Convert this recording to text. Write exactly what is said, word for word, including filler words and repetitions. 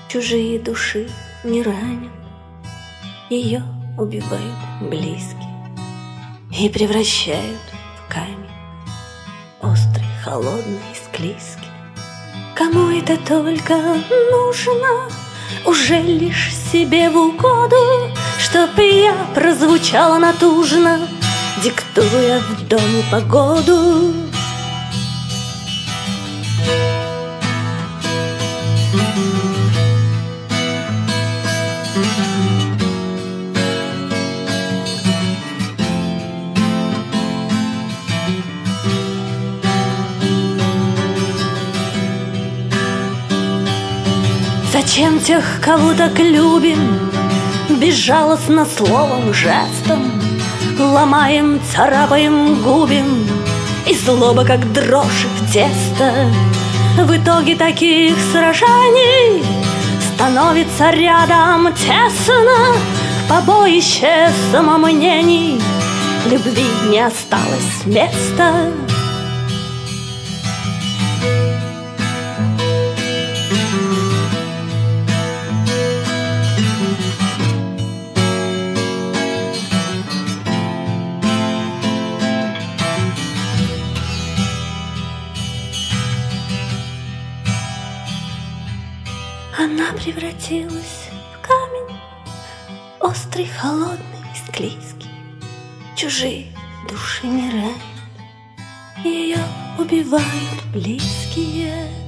чужие души не ранят, ее убивают близкие и превращают в камень, острый, холодный, склизкий. Кому это только нужно? Уже лишь себе в угоду, чтоб я прозвучала натужно, диктуя в доме погоду. Зачем тех, кого так любим, безжалостно словом, жестом ломаем, царапаем, губим, и злоба, как дрожь в тесто. В итоге таких сражений становится рядом тесно. В побоище самомнений любви не осталось места. Она превратилась в камень, острый, холодный, склизкий. Чужие души не ранят, ее убивают близкие.